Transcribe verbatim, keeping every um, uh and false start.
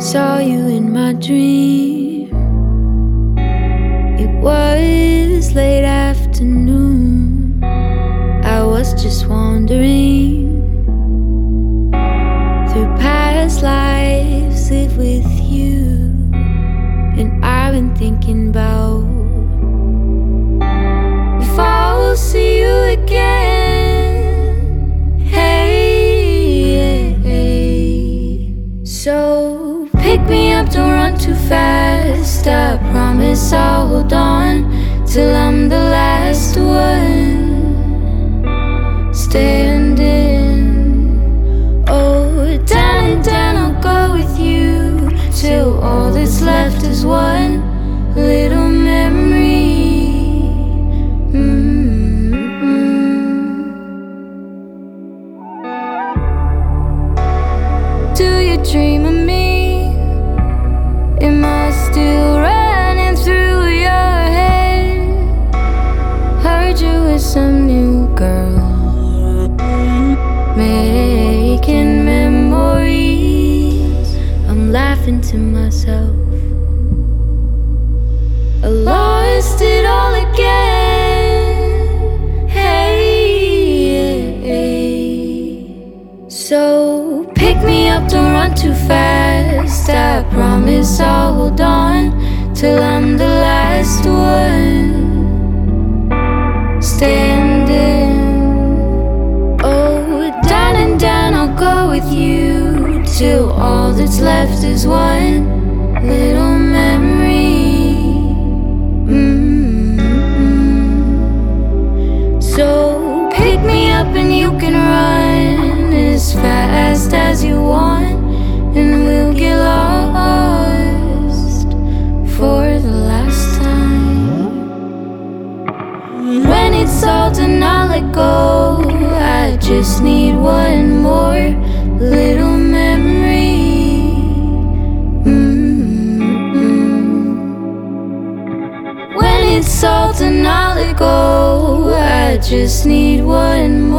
Saw you in my dream. It was late afternoon. I was just wandering through past lives, live with you. And I've been thinking about if I will see you again. Hey, hey, hey. So pick me up, don't run too fast. I promise I'll hold on till I'm the last one standing. Oh, down and down I'll go with you till all that's left is one little memory. Mm-hmm. Do you dream of me? Am I still running through your head? Heard you with some new girl, making memories. I'm laughing to myself. I lost it all again. Hey, hey. So pick me up, don't run too fast. I promise I'll hold on till I'm the last one standing. Oh, down and down I'll go with you till all that's left is one little memory. Mm-hmm. So pick me up and you can run as fast as you want, and we'll get lost for the last time. When it's all done, I'll let go. I just need one more little memory. Mm-hmm. When it's all done, I'll let go. I just need one more